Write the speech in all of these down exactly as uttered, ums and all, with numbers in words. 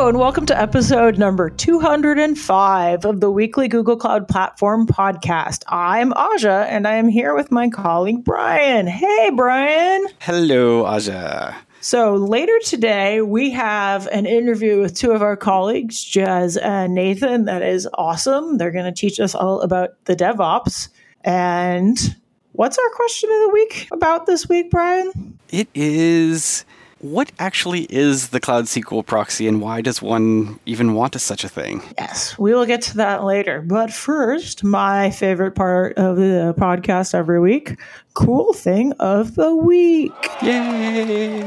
Hello, and welcome to episode number two hundred five of the weekly Google Cloud Platform podcast. I'm Aja, and I am here with my colleague, Brian. Hey, Brian. Hello, Aja. So later today, we have an interview with two of our colleagues, Jez and Nathan, that is awesome. They're going to teach us all about the DevOps. And what's our question of the week about this week, Brian? It is... What actually is the Cloud S Q L proxy, and why does one even want a, such a thing? Yes, we will get to that later. But first, my favorite part of the podcast every week, cool thing of the week. Yay!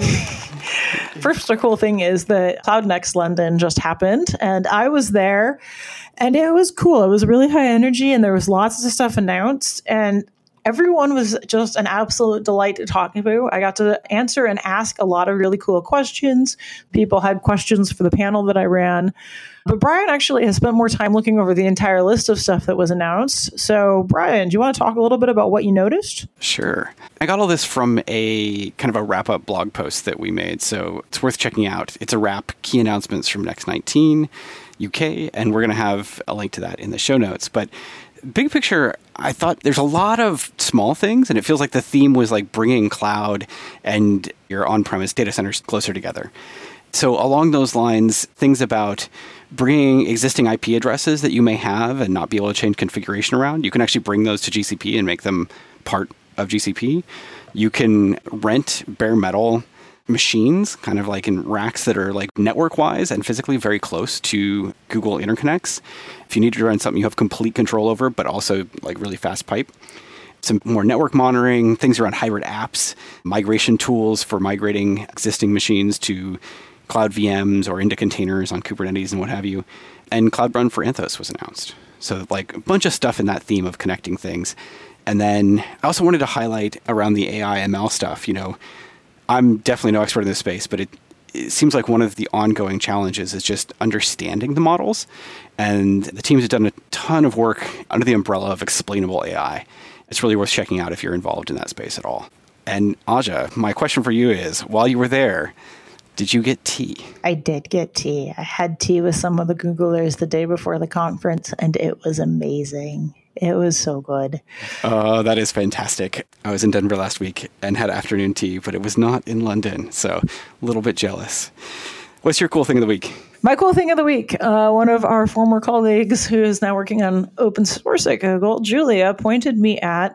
First, the cool thing is that Cloud Next London just happened, and I was there, and it was cool. It was really high energy, and there was lots of stuff announced, and everyone was just an absolute delight to talk to. I got to answer and ask a lot of really cool questions. People had questions for the panel that I ran. But Brian actually has spent more time looking over the entire list of stuff that was announced. So, Brian, do you want to talk a little bit about what you noticed? Sure. I got all this from a kind of a wrap-up blog post that we made, so it's worth checking out. It's a wrap, key announcements from Next nineteen U K, and we're going to have a link to that in the show notes. But big picture, I thought there's a lot of small things, and it feels like the theme was like bringing cloud and your on-premise data centers closer together. So along those lines, things about bringing existing I P addresses that you may have and not be able to change configuration around, you can actually bring those to G C P and make them part of G C P. You can rent bare metal machines, kind of like in racks that are like network-wise and physically very close to Google interconnects. If you need to run something you have complete control over, but also like really fast pipe. Some more network monitoring, things around hybrid apps, migration tools for migrating existing machines to Cloud V Ms or into containers on Kubernetes and what have you. And Cloud Run for Anthos was announced. So like a bunch of stuff in that theme of connecting things. And then I also wanted to highlight around the A I M L stuff, you know, I'm definitely no expert in this space, but it, it seems like one of the ongoing challenges is just understanding the models. And the teams have done a ton of work under the umbrella of explainable A I. It's really worth checking out if you're involved in that space at all. And Aja, my question for you is, while you were there, did you get tea? I did get tea. I had tea with some of the Googlers the day before the conference, and it was amazing. It was so good. Oh, that is fantastic. I was in Denver last week and had afternoon tea, but it was not in London, so a little bit jealous. What's your cool thing of the week? My cool thing of the week, uh, one of our former colleagues who is now working on open source at Google, Julia, pointed me at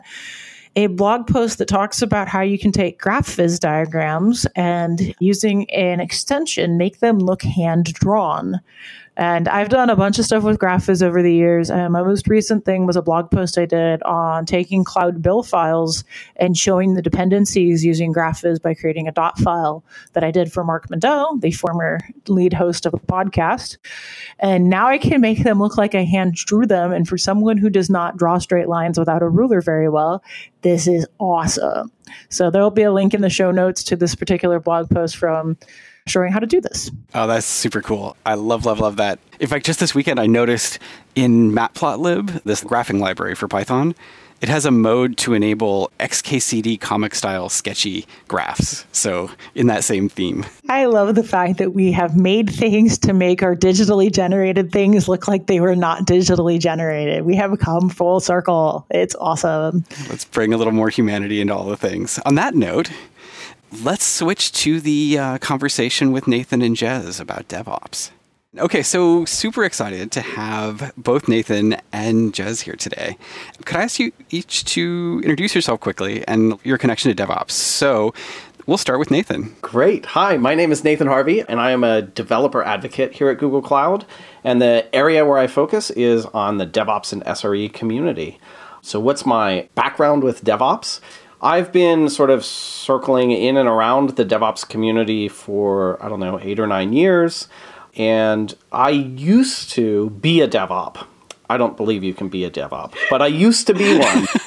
a blog post that talks about how you can take GraphViz diagrams and using an extension, make them look hand-drawn. And I've done a bunch of stuff with GraphViz over the years. And my most recent thing was a blog post I did on taking Cloud Bill files and showing the dependencies using GraphViz by creating a dot file that I did for Mark Mandel, the former lead host of the podcast. And now I can make them look like I hand drew them. And for someone who does not draw straight lines without a ruler very well, this is awesome. So there'll be a link in the show notes to this particular blog post from showing how to do this. Oh, that's super cool. I love, love, love that. In fact, just this weekend, I noticed in Matplotlib, this graphing library for Python, it has a mode to enable X K C D comic style sketchy graphs. So in that same theme. I love the fact that we have made things to make our digitally generated things look like they were not digitally generated. We have come full circle. It's awesome. Let's bring a little more humanity into all the things. On that note, let's switch to the uh, conversation with Nathan and Jez about DevOps. Okay, so super excited to have both Nathan and Jez here today. Could I ask you each to introduce yourself quickly and your connection to DevOps? So we'll start with Nathan. Great. Hi, my name is Nathan Harvey, and I am a developer advocate here at Google Cloud. And the area where I focus is on the DevOps and S R E community. So what's my background with DevOps? I've been sort of circling in and around the DevOps community for, I don't know, eight or nine years. And I used to be a DevOps. I don't believe you can be a DevOps, but I used to be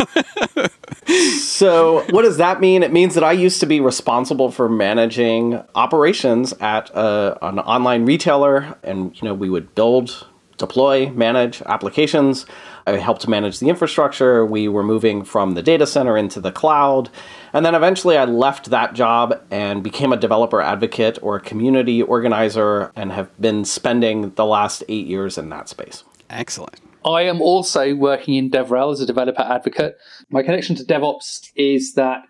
one. So what does that mean? It means that I used to be responsible for managing operations at a, an online retailer. And, you know, we would build deploy, manage applications. I helped manage the infrastructure. We were moving from the data center into the cloud. And then eventually I left that job and became a developer advocate or a community organizer and have been spending the last eight years in that space. Excellent. I am also working in DevRel as a developer advocate. My connection to DevOps is that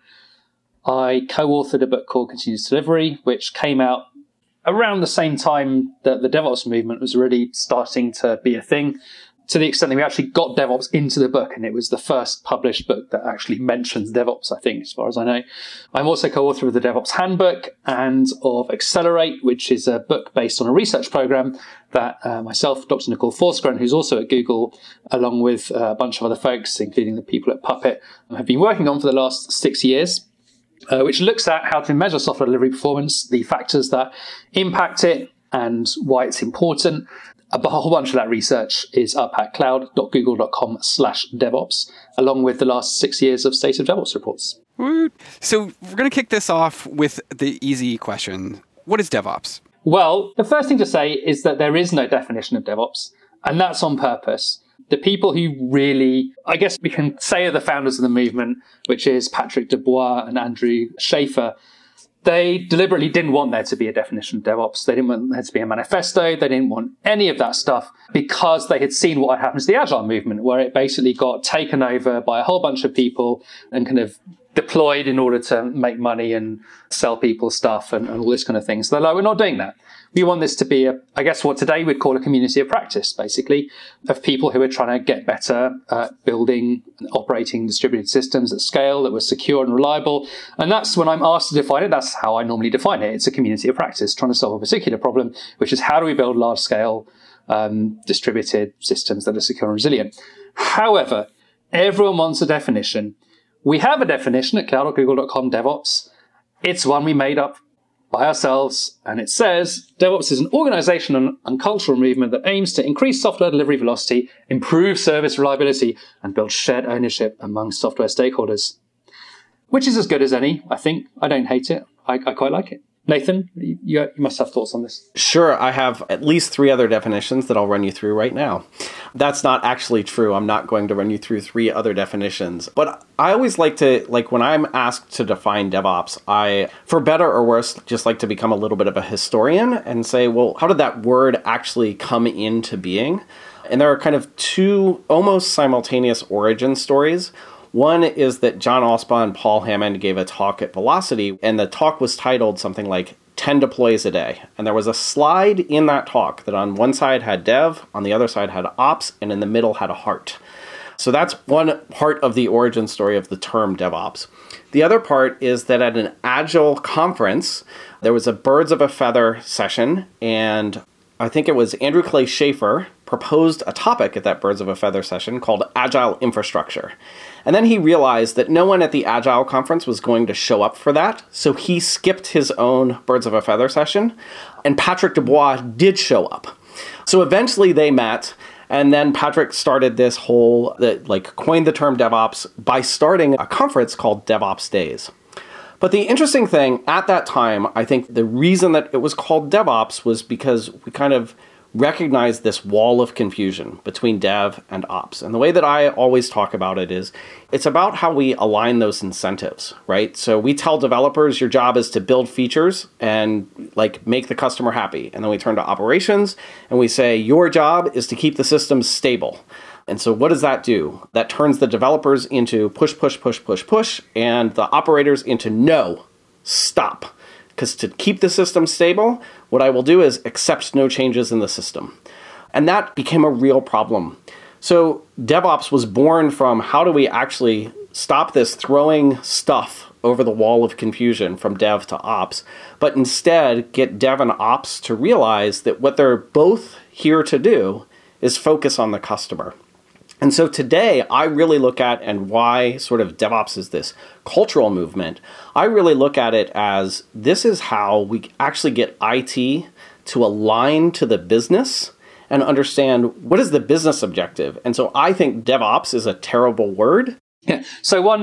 I co-authored a book called Continuous Delivery, which came out around the same time that the DevOps movement was really starting to be a thing, to the extent that we actually got DevOps into the book, and it was the first published book that actually mentions DevOps, I think, as far as I know. I'm also co-author of the DevOps Handbook and of Accelerate, which is a book based on a research program that uh, myself, Doctor Nicole Forsgren, who's also at Google, along with uh, a bunch of other folks, including the people at Puppet, have been working on for the last six years. Uh, which looks at how to measure software delivery performance, the factors that impact it, and why it's important. A whole bunch of that research is up at cloud.google.com slash DevOps, along with the last six years of State of DevOps reports. Woot. So we're going to kick this off with the easy question. What is DevOps? Well, the first thing to say is that there is no definition of DevOps, and that's on purpose. The people who really, I guess we can say are the founders of the movement, which is Patrick Dubois and Andrew Schaefer, they deliberately didn't want there to be a definition of DevOps. They didn't want there to be a manifesto. They didn't want any of that stuff because they had seen what had happened to the Agile movement, where it basically got taken over by a whole bunch of people and kind of deployed in order to make money and sell people stuff and, and all this kind of thing. So they're like, we're not doing that. We want this to be, a, I guess, what today we'd call a community of practice, basically, of people who are trying to get better at building and operating distributed systems at scale that were secure and reliable. And that's when I'm asked to define it. That's how I normally define it. It's a community of practice trying to solve a particular problem, which is how do we build large-scale um, distributed systems that are secure and resilient. However, everyone wants a definition. We have a definition at cloud dot google dot com DevOps. It's one we made up by ourselves, and it says DevOps is an organization and, and cultural movement that aims to increase software delivery velocity, improve service reliability, and build shared ownership among software stakeholders. Which is as good as any, I think. I don't hate it. I, I quite like it. Nathan, you, you must have thoughts on this. Sure, I have at least three other definitions that I'll run you through right now. That's not actually true. I'm not going to run you through three other definitions. But I always like to, like when I'm asked to define DevOps, I, for better or worse, just like to become a little bit of a historian and say, well, how did that word actually come into being? And there are kind of two almost simultaneous origin stories. One is that John Allspaw and Paul Hammond gave a talk at Velocity, and the talk was titled something like ten deploys a day. And there was a slide in that talk that on one side had dev, on the other side had ops, and in the middle had a heart. So that's one part of the origin story of the term DevOps. The other part is that at an Agile conference, there was a birds of a feather session, and I think it was Andrew Clay Schaefer proposed a topic at that Birds of a Feather session called Agile Infrastructure. And then he realized that no one at the Agile conference was going to show up for that, so he skipped his own Birds of a Feather session, and Patrick Dubois did show up. So eventually they met, and then Patrick started this whole, like, coined the term DevOps by starting a conference called DevOps Days. But the interesting thing at that time, I think the reason that it was called DevOps was because we kind of recognized this wall of confusion between dev and ops. And the way that I always talk about it is it's about how we align those incentives, right? So we tell developers your job is to build features and like make the customer happy. And then we turn to operations and we say your job is to keep the systems stable. And so what does that do? That turns the developers into push, push, push, push, push, and the operators into no, stop. Because to keep the system stable, what I will do is accept no changes in the system. And that became a real problem. So DevOps was born from how do we actually stop this throwing stuff over the wall of confusion from dev to ops, but instead get dev and ops to realize that what they're both here to do is focus on the customer. And so today, I really look at, and why sort of DevOps is this cultural movement, I really look at it as this is how we actually get I T to align to the business and understand what is the business objective. And so I think DevOps is a terrible word. Yeah. So one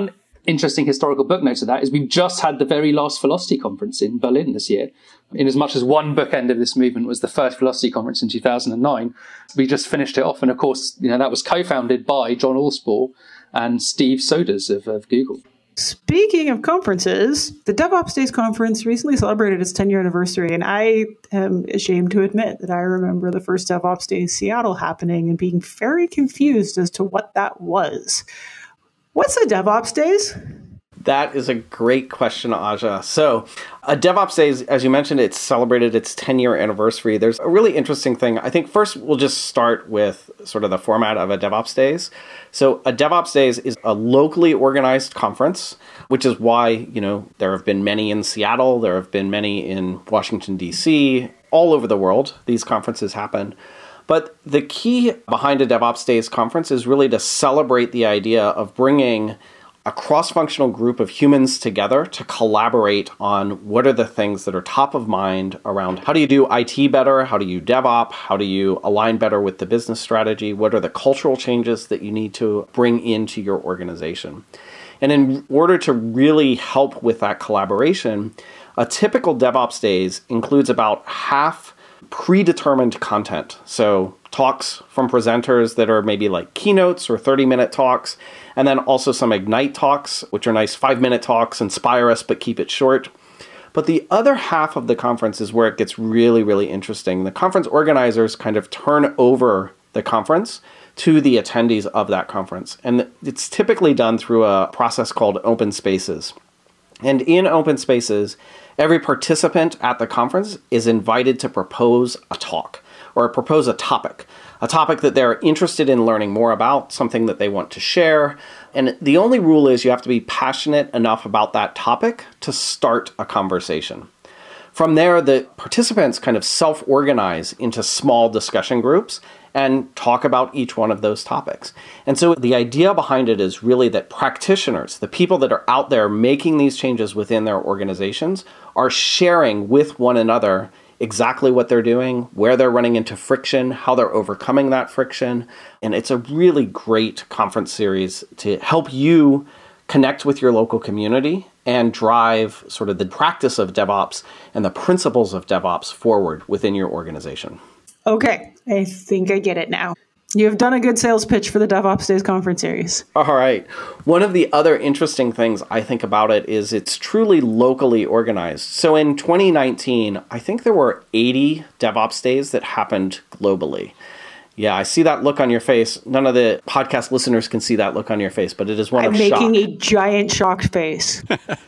interesting historical booknote of that is we've just had the very last Velocity conference in Berlin this year. In as much as one bookend of this movement was the first Velocity conference in two thousand nine, we just finished it off. And of course, you know, that was co-founded by John Allspaw and Steve Soders of, of Google. Speaking of conferences, the DevOps Days conference recently celebrated its ten-year anniversary, and I am ashamed to admit that I remember the first DevOps Days Seattle happening and being very confused as to what that was. What's a DevOps Days? That is a great question, Aja. So, a DevOps Days, as you mentioned, it's celebrated its ten-year anniversary. There's a really interesting thing. I think first we'll just start with sort of the format of a DevOps Days. So, a DevOps Days is a locally organized conference, which is why, you know, there have been many in Seattle, there have been many in Washington, D C, all over the world. These conferences happen. But the key behind a DevOps Days conference is really to celebrate the idea of bringing a cross-functional group of humans together to collaborate on what are the things that are top of mind around how do you do I T better, how do you DevOps, how do you align better with the business strategy, what are the cultural changes that you need to bring into your organization. And in order to really help with that collaboration, a typical DevOps Days includes about half predetermined content. So talks from presenters that are maybe like keynotes or thirty-minute talks, and then also some Ignite talks, which are nice five-minute talks, inspire us, but keep it short. But the other half of the conference is where it gets really, really interesting. The conference organizers kind of turn over the conference to the attendees of that conference. And it's typically done through a process called Open Spaces. And in Open Spaces, every participant at the conference is invited to propose a talk or propose a topic, a topic that they're interested in learning more about, something that they want to share. And the only rule is you have to be passionate enough about that topic to start a conversation. From there, the participants kind of self-organize into small discussion groups and talk about each one of those topics. And so the idea behind it is really that practitioners, the people that are out there making these changes within their organizations, are sharing with one another exactly what they're doing, where they're running into friction, how they're overcoming that friction. And it's a really great conference series to help you connect with your local community and drive sort of the practice of DevOps and the principles of DevOps forward within your organization. Okay, I think I get it now. You have done a good sales pitch for the DevOps Days conference series. All right. One of the other interesting things I think about it is it's truly locally organized. So in twenty nineteen, I think there were eighty DevOps Days that happened globally. Yeah, I see that look on your face. None of the podcast listeners can see that look on your face, but it is one I'm of shock. I'm making a giant shocked face.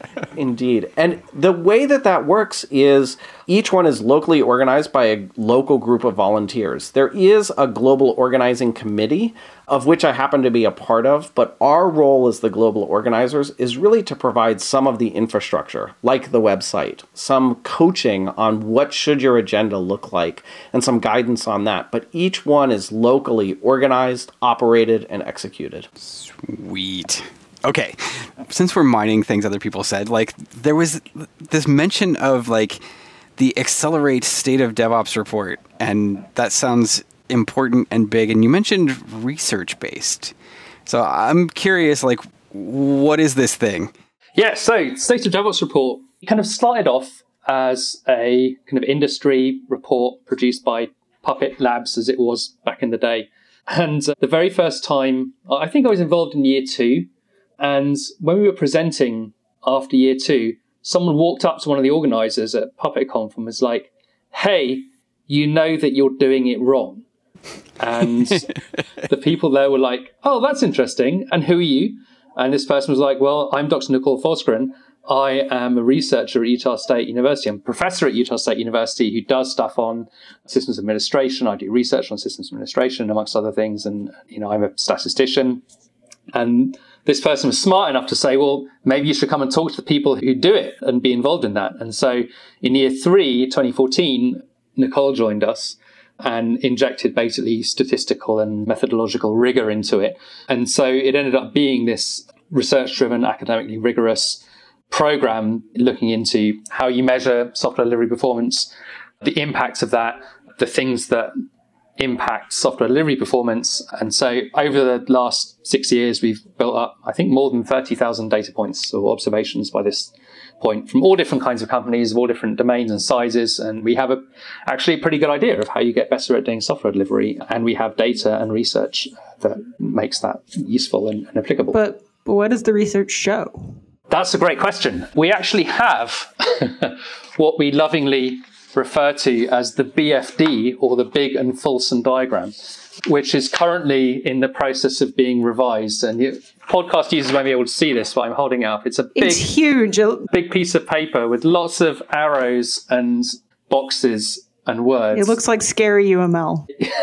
Indeed. And the way that that works is each one is locally organized by a local group of volunteers. There is a global organizing committee, of which I happen to be a part of, but our role as the global organizers is really to provide some of the infrastructure, like the website, some coaching on what should your agenda look like, and some guidance on that. But each one is locally organized, operated, and executed. Sweet. Okay, since we're mining things other people said, like there was this mention of like the Accelerate State of DevOps report, and that sounds important and big. And you mentioned research-based. So I'm curious, like, what is this thing? Yeah, so State of DevOps report kind of started off as a kind of industry report produced by Puppet Labs, as it was back in the day. And the very first time, I think I was involved in year two. And when we were presenting after year two, someone walked up to one of the organizers at PuppetConf and was like, hey, you know that you're doing it wrong. And the people there were like, oh, that's interesting. And who are you? And this person was like, well, I'm Doctor Nicole Forsgren. I am a researcher at Utah State University. I'm a professor at Utah State University who does stuff on systems administration. I do research on systems administration, amongst other things. And, you know, I'm a statistician. And this person was smart enough to say, well, maybe you should come and talk to the people who do it and be involved in that. And so in year three, twenty fourteen, Nicole joined us and injected basically statistical and methodological rigor into it. And so it ended up being this research-driven, academically rigorous program looking into how you measure software delivery performance, the impacts of that, the things that impact software delivery performance. And so over the last six years, we've built up, I think, more than thirty thousand data points or observations by this point from all different kinds of companies of all different domains and sizes. And we have a actually a pretty good idea of how you get better at doing software delivery. And we have data and research that makes that useful and, and applicable. But, but what does the research show? That's a great question. We actually have what we lovingly refer to as the B F D, or the Big and Fulson Diagram, which is currently in the process of being revised. And you, podcast users won't be able to see this, but I'm holding it up. It's a big, it's huge. big piece of paper with lots of arrows and boxes and words. It looks like scary U M L.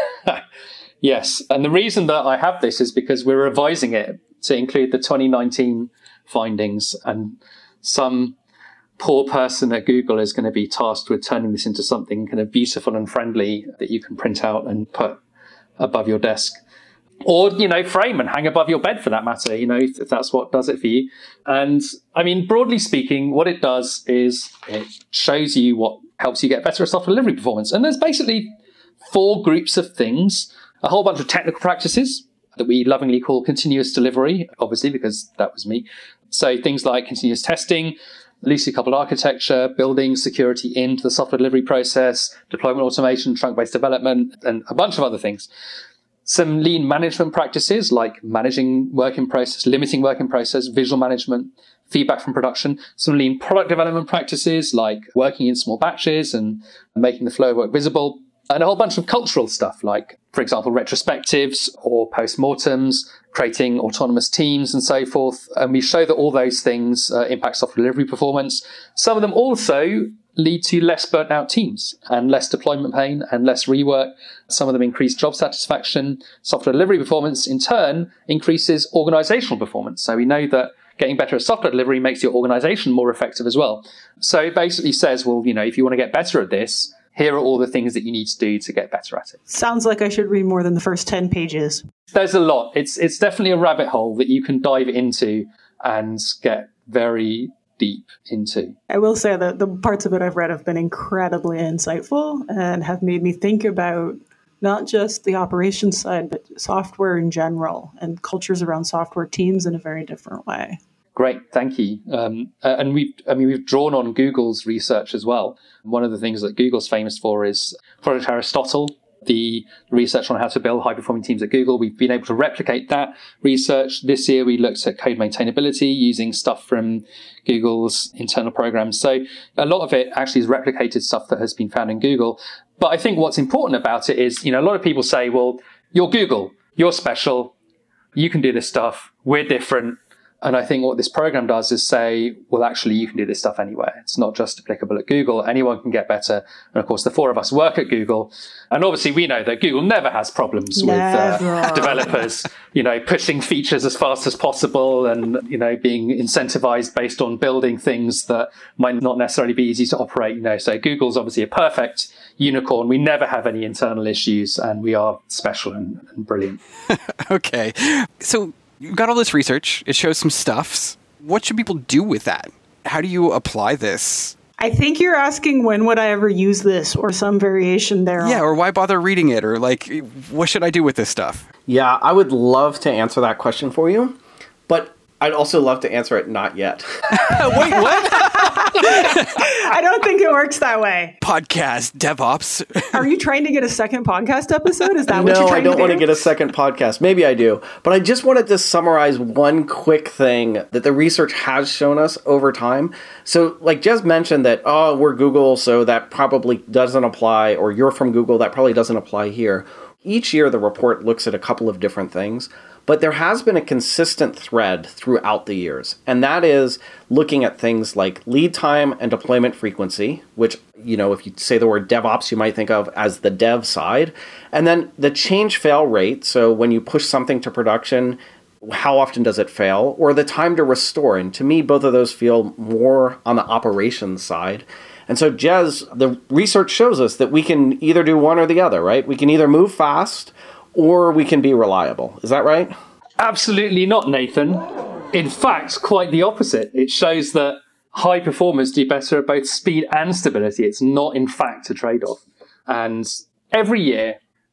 Yes. And the reason that I have this is because we're revising it to include the twenty nineteen findings, and some poor person at Google is going to be tasked with turning this into something kind of beautiful and friendly that you can print out and put above your desk, or, you know, frame and hang above your bed for that matter, you know, if, if that's what does it for you. And I mean, broadly speaking, what it does is it shows you what helps you get better at software delivery performance. And there's basically four groups of things: a whole bunch of technical practices that we lovingly call continuous delivery, obviously, because that was me. So things like continuous testing, loosely coupled architecture, building security into the software delivery process, deployment automation, trunk-based development, and a bunch of other things. Some lean management practices like managing work in process, limiting work in process, visual management, feedback from production. Some lean product development practices like working in small batches and making the flow of work visible. And a whole bunch of cultural stuff like, for example, retrospectives or postmortems, creating autonomous teams and so forth. And we show that all those things uh, impact software delivery performance. Some of them also lead to less burnt out teams and less deployment pain and less rework. Some of them increase job satisfaction. Software delivery performance, in turn, increases organizational performance. So we know that getting better at software delivery makes your organization more effective as well. So it basically says, well, you know, if you want to get better at this, here are all the things that you need to do to get better at it. Sounds like I should read more than the first ten pages. There's a lot. It's it's definitely a rabbit hole that you can dive into and get very deep into. I will say that the parts of it I've read have been incredibly insightful and have made me think about not just the operations side, but software in general and cultures around software teams in a very different way. Great, thank you. Um, and we've, I mean, we've drawn on Google's research as well. One of the things that Google's famous for is Project Aristotle, the research on how to build high-performing teams at Google. We've been able to replicate that research. This year, we looked at code maintainability using stuff from Google's internal programs. So a lot of it actually is replicated stuff that has been found in Google. But I think what's important about it is, you know, a lot of people say, well, you're Google, you're special, you can do this stuff, we're different. And I think what this program does is say, well, actually, you can do this stuff anywhere. It's not just applicable at Google. Anyone can get better. And of course, the four of us work at Google. And obviously, we know that Google never has problems never. with uh, developers, you know, pushing features as fast as possible and, you know, being incentivized based on building things that might not necessarily be easy to operate. You know, so Google's obviously a perfect unicorn. We never have any internal issues and we are special and, and brilliant. Okay. So you've got all this research. It shows some stuffs. What should people do with that? How do you apply this? I think you're asking when would I ever use this or some variation thereof. Yeah, or why bother reading it? Or like, what should I do with this stuff? Yeah, I would love to answer that question for you, but I'd also love to answer it not yet. Wait, what? I don't think it works that way. Podcast DevOps. Are you trying to get a second podcast episode? Is that no, what you're trying to do? No, I don't want to get a second podcast. Maybe I do. But I just wanted to summarize one quick thing that the research has shown us over time. So like Jez mentioned that, oh, we're Google, so that probably doesn't apply, or you're from Google, that probably doesn't apply here. Each year, the report looks at a couple of different things. But there has been a consistent thread throughout the years, and that is looking at things like lead time and deployment frequency, which, you know, if you say the word DevOps, you might think of as the dev side, and then the change fail rate. So when you push something to production, how often does it fail, or the time to restore? And to me, both of those feel more on the operations side. And so, Jez, the research shows us that we can either do one or the other, right? We can either move fast or we can be reliable. Is that right? Absolutely not, Nathan. In fact, quite the opposite. It shows that high performers do better at both speed and stability. It's not, in fact, a trade-off. And every year,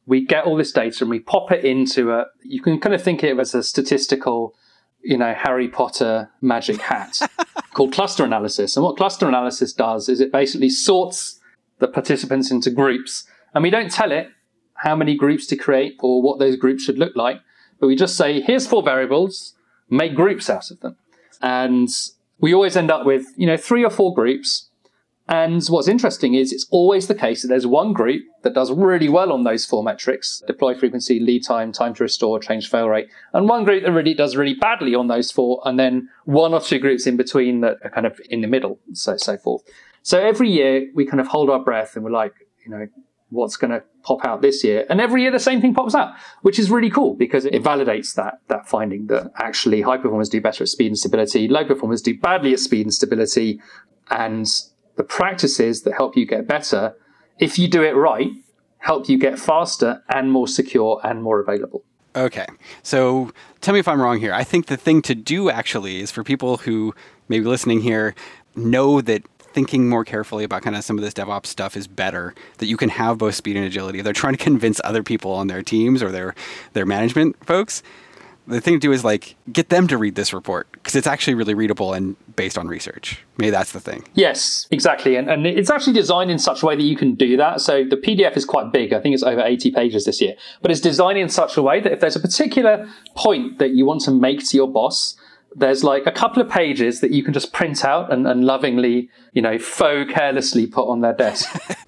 we get all this data and we pop it into a, you can kind of think of it as a statistical, you know, Harry Potter magic hat called cluster analysis. And what cluster analysis does is it basically sorts the participants into groups. And we don't tell it how many groups to create or what those groups should look like. But we just say, here's four variables, make groups out of them. And we always end up with, you know, three or four groups. And what's interesting is it's always the case that there's one group that does really well on those four metrics, deploy frequency, lead time, time to restore, change fail rate, and one group that really does really badly on those four, and then one or two groups in between that are kind of in the middle, so so forth. So every year we kind of hold our breath and we're like, you know, what's going to pop out this year? And every year the same thing pops out, which is really cool because it validates that that finding that actually high performers do better at speed and stability, low performers do badly at speed and stability, and the practices that help you get better, if you do it right, help you get faster and more secure and more available. Okay. So tell me if I'm wrong here. I think the thing to do actually is for people who may be listening here, know that thinking more carefully about kind of some of this DevOps stuff is better, that you can have both speed and agility. They're trying to convince other people on their teams or their, their management folks. The thing to do is like get them to read this report because it's actually really readable and based on research. Maybe that's the thing. Yes, exactly. And, and it's actually designed in such a way that you can do that. So the P D F is quite big. I think it's over eighty pages this year. But it's designed in such a way that if there's a particular point that you want to make to your boss, there's like a couple of pages that you can just print out and, and lovingly, you know, faux carelessly put on their desk.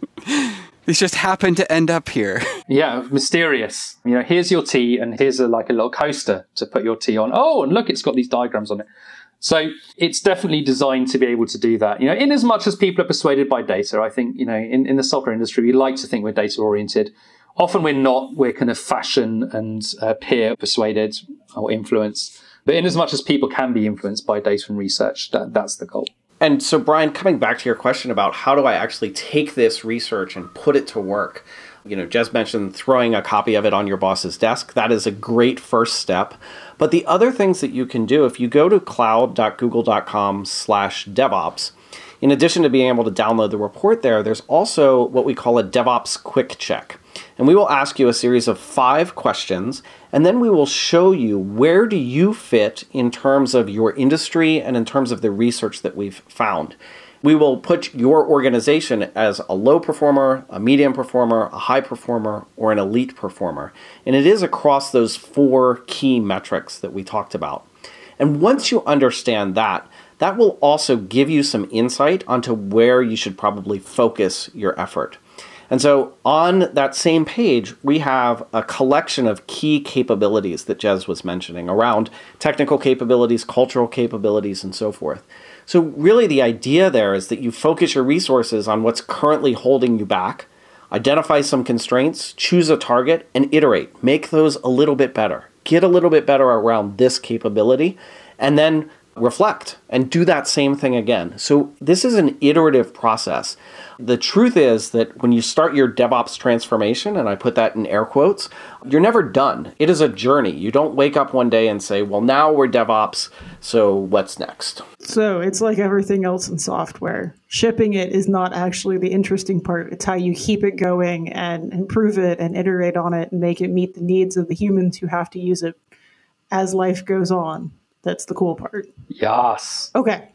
These just happen to end up here. Yeah, mysterious. You know, here's your tea and here's a, like a little coaster to put your tea on. Oh, and look, it's got these diagrams on it. So it's definitely designed to be able to do that. You know, in as much as people are persuaded by data, I think, you know, in, in the software industry, we like to think we're data oriented. Often we're not. We're kind of fashion and uh, peer persuaded or influenced. But in as much as people can be influenced by data and research, that, that's the goal. And so, Brian, coming back to your question about how do I actually take this research and put it to work? You know, Jez mentioned throwing a copy of it on your boss's desk. That is a great first step. But the other things that you can do, if you go to cloud.google.com slash DevOps, in addition to being able to download the report there, there's also what we call a DevOps quick check. And we will ask you a series of five questions, and then we will show you where do you fit in terms of your industry and in terms of the research that we've found. We will put your organization as a low performer, a medium performer, a high performer, or an elite performer. And it is across those four key metrics that we talked about. And once you understand that, that will also give you some insight onto where you should probably focus your effort. And so on that same page, we have a collection of key capabilities that Jez was mentioning around technical capabilities, cultural capabilities, and so forth. So really the idea there is that you focus your resources on what's currently holding you back, identify some constraints, choose a target, and iterate. Make those a little bit better. Get a little bit better around this capability, and then reflect and do that same thing again. So this is an iterative process. The truth is that when you start your DevOps transformation, and I put that in air quotes, you're never done. It is a journey. You don't wake up one day and say, well, now we're DevOps, so what's next? So it's like everything else in software. Shipping it is not actually the interesting part. It's how you keep it going and improve it and iterate on it and make it meet the needs of the humans who have to use it as life goes on. That's the cool part. Yes. Okay.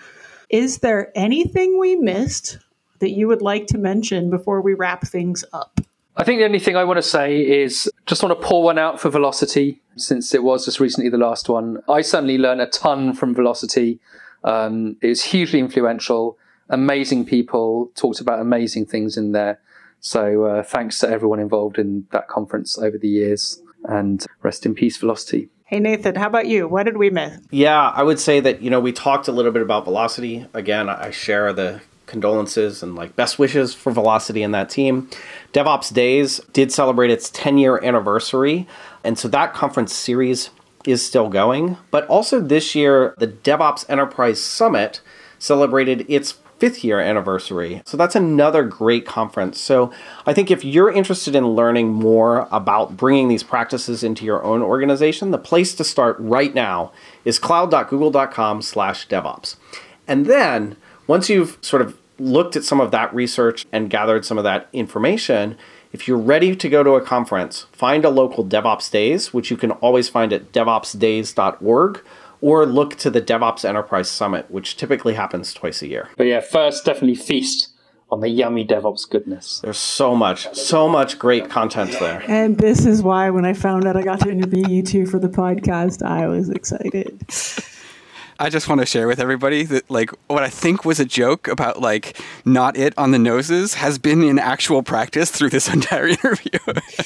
Is there anything we missed that you would like to mention before we wrap things up? I think the only thing I want to say is just want to pour one out for Velocity, since it was just recently the last one. I certainly learned a ton from Velocity. Um, it was hugely influential. Amazing people talked about amazing things in there. So uh, thanks to everyone involved in that conference over the years. And rest in peace, Velocity. Hey, Nathan, how about you? What did we miss? Yeah, I would say that, you know, we talked a little bit about Velocity. Again, I share the condolences and like best wishes for Velocity and that team. DevOps Days did celebrate its ten-year anniversary. And so that conference series is still going. But also this year, the DevOps Enterprise Summit celebrated its fifth year anniversary. So that's another great conference. So I think if you're interested in learning more about bringing these practices into your own organization, the place to start right now is cloud.google.com slash DevOps. And then once you've sort of looked at some of that research and gathered some of that information, If you're ready to go to a conference, find a local DevOps Days, which you can always find at devops days dot org, or look to the DevOps Enterprise Summit, which typically happens twice a year. But yeah, first, definitely feast on the yummy DevOps goodness. There's so much, so much great content there. And this is why when I found out I got to interview you two for the podcast, I was excited. I just want to share with everybody that, like, what I think was a joke about, like, not it on the noses has been in actual practice through this entire interview.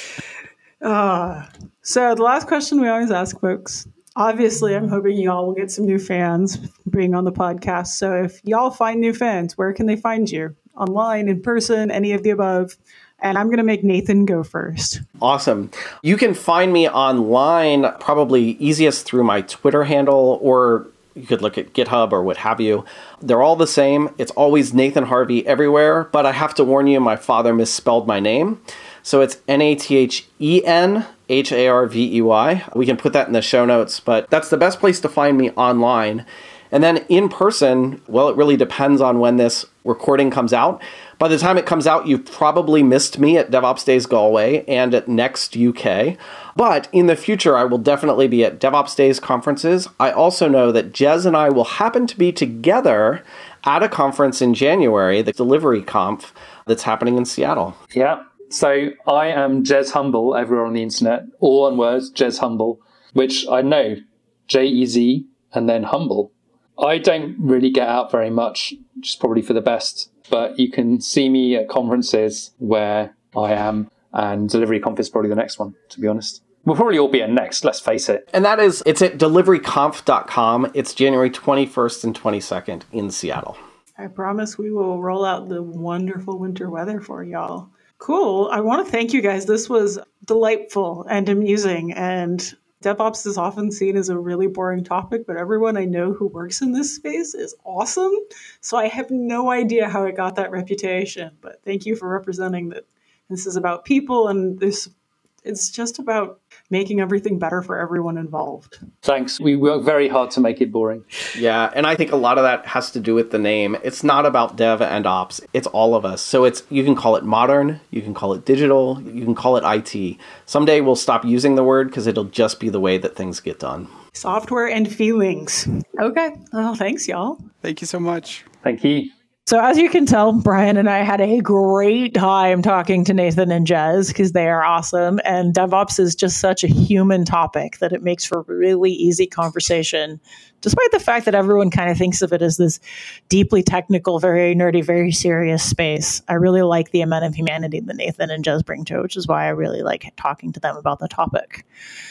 uh, so the last question we always ask folks, obviously, I'm hoping y'all will get some new fans being on the podcast. So if y'all find new fans, where can they find you? Online, in person, any of the above? And I'm going to make Nathan go first. Awesome. You can find me online, probably easiest through my Twitter handle, or you could look at GitHub or what have you. They're all the same. It's always Nathan Harvey everywhere, but I have to warn you, my father misspelled my name. So it's N A T H E N H A R V E Y. We can put that in the show notes, but that's the best place to find me online. And then in person, well, it really depends on when this recording comes out. By the time it comes out, you've probably missed me at DevOps Days Galway and at Next U K. But in the future, I will definitely be at DevOps Days conferences. I also know that Jez and I will happen to be together at a conference in January, the Delivery Conf, that's happening in Seattle. Yeah. So I am Jez Humble everywhere on the internet, all one word, Jez Humble, which I know, J E Z and then Humble. I don't really get out very much, which is probably for the best, but you can see me at conferences where I am, and Delivery Conf is probably the next one, to be honest. We'll probably all be at Next, let's face it. And that is, it's at delivery conf dot com. It's January twenty-first and twenty-second in Seattle. I promise we will roll out the wonderful winter weather for y'all. Cool. I want to thank you guys. This was delightful and amusing, and DevOps is often seen as a really boring topic, but everyone I know who works in this space is awesome. So I have no idea how it got that reputation, but thank you for representing that. This is about people, and this it's just about making everything better for everyone involved. Thanks. We work very hard to make it boring. Yeah, and I think a lot of that has to do with the name. It's not about dev and ops. It's all of us. So it's you can call it modern, you can call it digital, you can call it I T. Someday we'll stop using the word because it'll just be the way that things get done. Software and feelings. Okay. Well, thanks, y'all. Thank you so much. Thank you. So as you can tell, Brian and I had a great time talking to Nathan and Jez because they are awesome. And DevOps is just such a human topic that it makes for really easy conversation, despite the fact that everyone kind of thinks of it as this deeply technical, very nerdy, very serious space. I really like the amount of humanity that Nathan and Jez bring to it, which is why I really like talking to them about the topic.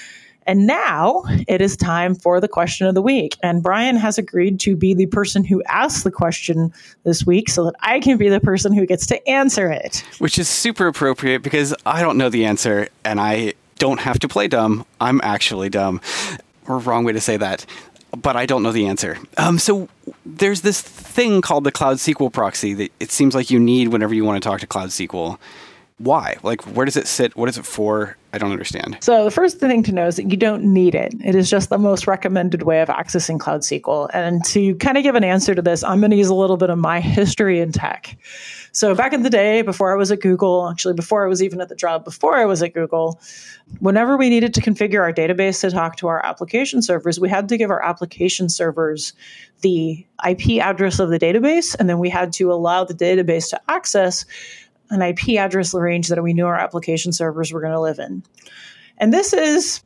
And now it is time for the question of the week. And Brian has agreed to be the person who asks the question this week so that I can be the person who gets to answer it. Which is super appropriate because I don't know the answer and I don't have to play dumb. I'm actually dumb. Or wrong way to say that. But I don't know the answer. Um, so there's this thing called the Cloud S Q L proxy that it seems like you need whenever you want to talk to Cloud S Q L. Why? Like, where does it sit? What is it for? I don't understand. So the first thing to know is that you don't need it. It is just the most recommended way of accessing Cloud S Q L. And to kind of give an answer to this, I'm going to use a little bit of my history in tech. So back in the day, before I was at Google, actually before I was even at the job, before I was at Google, whenever we needed to configure our database to talk to our application servers, we had to give our application servers the I P address of the database, and then we had to allow the database to access an I P address range that we knew our application servers were going to live in. And this is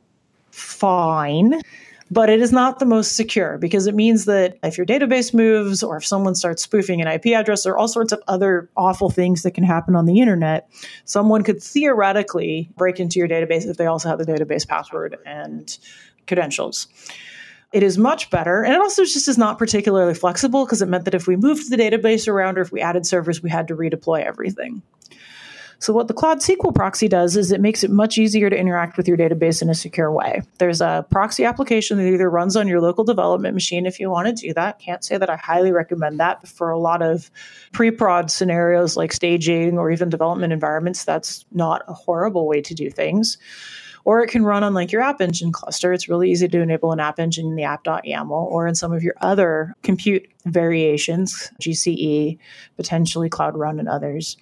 fine, but it is not the most secure because it means that if your database moves or if someone starts spoofing an I P address or all sorts of other awful things that can happen on the internet, someone could theoretically break into your database if they also have the database password and credentials. It is much better, and it also just is not particularly flexible because it meant that if we moved the database around or if we added servers, we had to redeploy everything. So what the Cloud S Q L proxy does is it makes it much easier to interact with your database in a secure way. There's a proxy application that either runs on your local development machine if you want to do that. Can't say that I highly recommend that, but for a lot of pre-prod scenarios like staging or even development environments, that's not a horrible way to do things. Or it can run on like your App Engine cluster. It's really easy to enable an App Engine in the app dot yaml or in some of your other compute variations, G C E, potentially Cloud Run and others.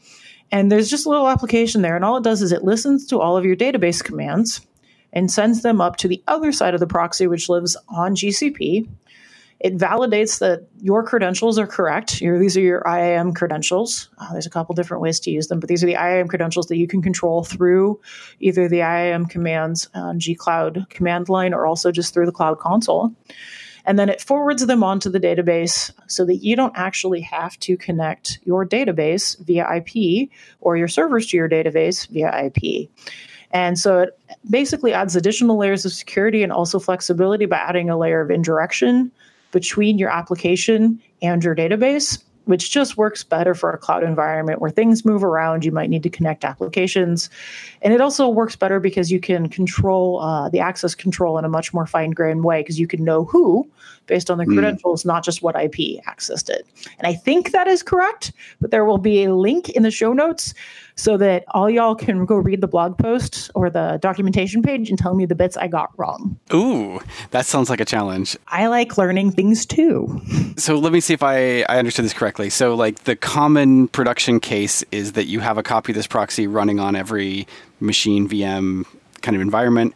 And there's just a little application there. And all it does is it listens to all of your database commands and sends them up to the other side of the proxy, which lives on G C P. It validates that your credentials are correct. Your, these are your I A M credentials. Uh, there's a couple different ways to use them, but these are the I A M credentials that you can control through either the I A M commands on G Cloud command line or also just through the Cloud Console. And then it forwards them onto the database so that you don't actually have to connect your database via I P or your servers to your database via I P. And so it basically adds additional layers of security and also flexibility by adding a layer of indirection between your application and your database, which just works better for a cloud environment where things move around. You might need to connect applications. And it also works better because you can control uh, the access control in a much more fine-grained way because you can know who, based on the credentials, mm. not just what I P accessed it. And I think that is correct, but there will be a link in the show notes so that all y'all can go read the blog post or the documentation page and tell me the bits I got wrong. Ooh, that sounds like a challenge. I like learning things too. So let me see if I, I understood this correctly. So like the common production case is that you have a copy of this proxy running on every machine V M kind of environment,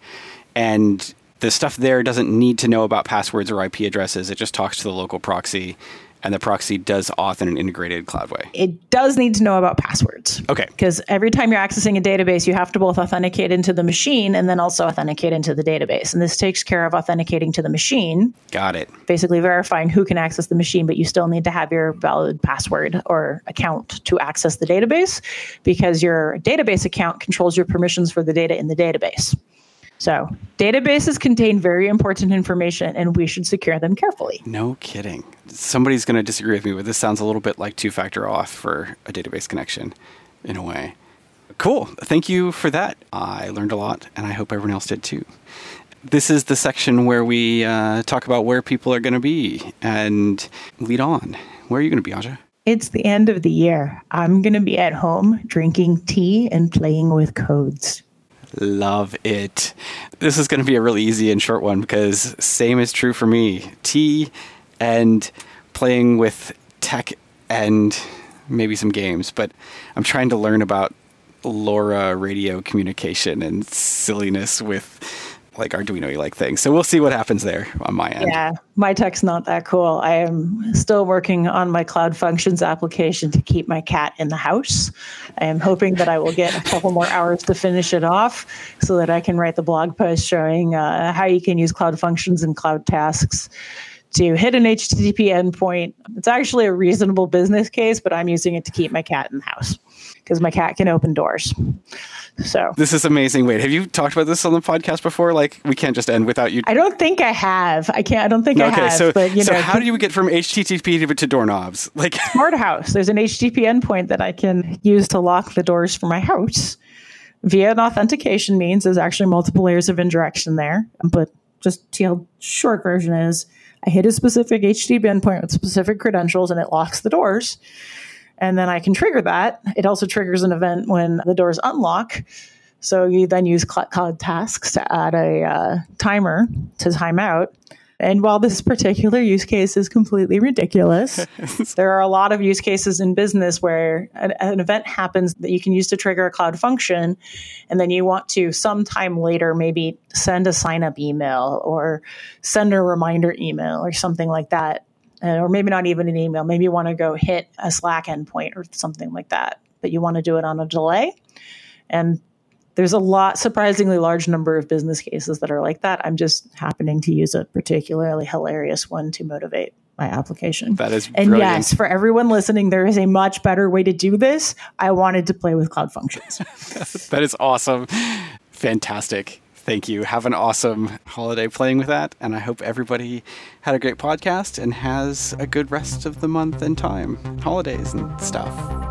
and the stuff there doesn't need to know about passwords or I P addresses. It just talks to the local proxy, and the proxy does auth in an integrated cloud way. It does need to know about passwords. Okay. Because every time you're accessing a database, you have to both authenticate into the machine and then also authenticate into the database. And this takes care of authenticating to the machine. Got it. Basically verifying who can access the machine, but you still need to have your valid password or account to access the database because your database account controls your permissions for the data in the database. So databases contain very important information, and we should secure them carefully. No kidding. Somebody's going to disagree with me, but this sounds a little bit like two-factor auth for a database connection in a way. Cool. Thank you for that. I learned a lot, and I hope everyone else did too. This is the section where we uh, talk about where people are going to be and lead on. Where are you going to be, Aja? It's the end of the year. I'm going to be at home drinking tea and playing with codes. Love it. This is going to be a really easy and short one because same is true for me. Tea and playing with tech and maybe some games, but I'm trying to learn about LoRa radio communication and silliness with like Arduino-like things. So we'll see what happens there on my end. Yeah, my tech's not that cool. I am still working on my Cloud Functions application to keep my cat in the house. I am hoping that I will get a couple more hours to finish it off so that I can write the blog post showing uh, how you can use Cloud Functions and Cloud Tasks to hit an H T T P endpoint. It's actually a reasonable business case, but I'm using it to keep my cat in the house because my cat can open doors. So this is amazing. Wait, have you talked about this on the podcast before? Like, we can't just end without you. I don't think I have. I can't. I don't think no, I okay, have. So, but, you so know, how do you get from H T T P to, to doorknobs? Like Smart House. There's an H T T P endpoint that I can use to lock the doors for my house via an authentication means. There's actually multiple layers of indirection there. But just the short version is I hit a specific H T T P endpoint with specific credentials and it locks the doors. And then I can trigger that. It also triggers an event when the doors unlock. So you then use Cloud Tasks to add a uh, timer to time out. And while this particular use case is completely ridiculous, there are a lot of use cases in business where an, an event happens that you can use to trigger a cloud function. And then you want to sometime later maybe send a sign-up email or send a reminder email or something like that. Uh, or maybe not even an email. Maybe you want to go hit a Slack endpoint or something like that. But you want to do it on a delay. And there's a lot, surprisingly large number of business cases that are like that. I'm just happening to use a particularly hilarious one to motivate my application. That is and brilliant. Yes, for everyone listening, there is a much better way to do this. I wanted to play with Cloud Functions. That is awesome. Fantastic. Thank you. Have an awesome holiday playing with that. And I hope everybody had a great podcast and has a good rest of the month and time, holidays and stuff.